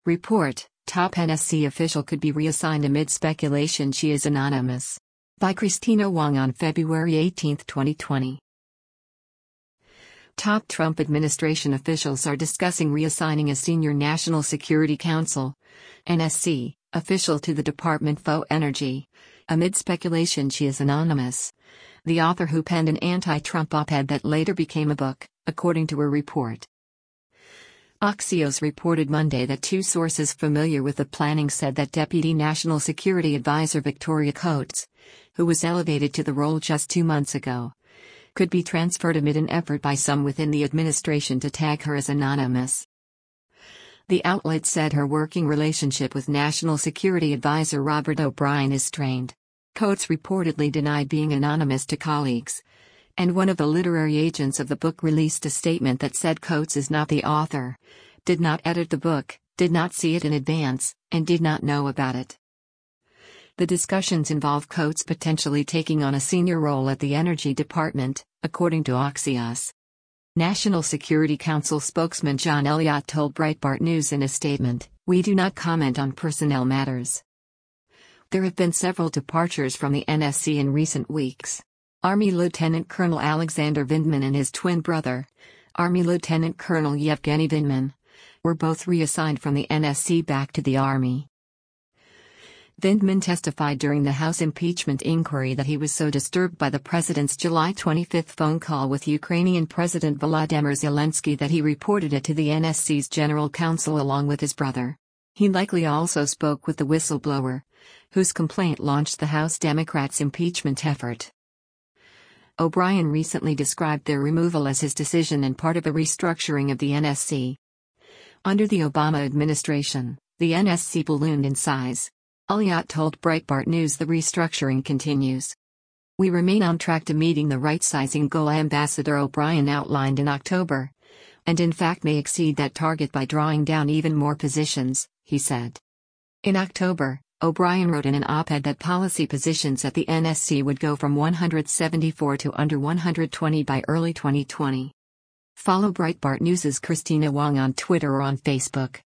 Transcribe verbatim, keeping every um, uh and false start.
Report: Top N S C official could be reassigned amid speculation she is anonymous. By Christina Wong on February eighteenth, twenty twenty. Top Trump administration officials are discussing reassigning a senior National Security Council (N S C) official to the Department of Energy, amid speculation she is anonymous. The author, who penned an anti-Trump op-ed that later became a book, according to a report. Axios reported Monday that two sources familiar with the planning said that Deputy National Security Advisor Victoria Coates, who was elevated to the role just two months ago, could be transferred amid an effort by some within the administration to tag her as anonymous. The outlet said her working relationship with National Security Advisor Robert O'Brien is strained. Coates reportedly denied being anonymous to colleagues, and one of the literary agents of the book released a statement that said Coates is not the author, did not edit the book, did not see it in advance, and did not know about it. The discussions involve Coates potentially taking on a senior role at the Energy Department, according to Axios. National Security Council spokesman John Elliott told Breitbart News in a statement, "We do not comment on personnel matters." There have been several departures from the N S C in recent weeks. Army Lieutenant Colonel Alexander Vindman and his twin brother, Army Lieutenant Colonel Yevgeny Vindman, were both reassigned from the N S C back to the Army. Vindman testified during the House impeachment inquiry that he was so disturbed by the president's July twenty-fifth phone call with Ukrainian President Volodymyr Zelensky that he reported it to the N S C's General Counsel along with his brother. He likely also spoke with the whistleblower, whose complaint launched the House Democrats' impeachment effort. O'Brien recently described their removal as his decision and part of a restructuring of the N S C. Under the Obama administration, the N S C ballooned in size. Elliott told Breitbart News the restructuring continues. "We remain on track to meeting the right-sizing goal Ambassador O'Brien outlined in October, and in fact may exceed that target by drawing down even more positions," he said. In October, O'Brien wrote in an op-ed that policy positions at the N S C would go from one hundred seventy-four to under one hundred twenty by early twenty twenty. Follow Breitbart News' Christina Wong on Twitter or on Facebook.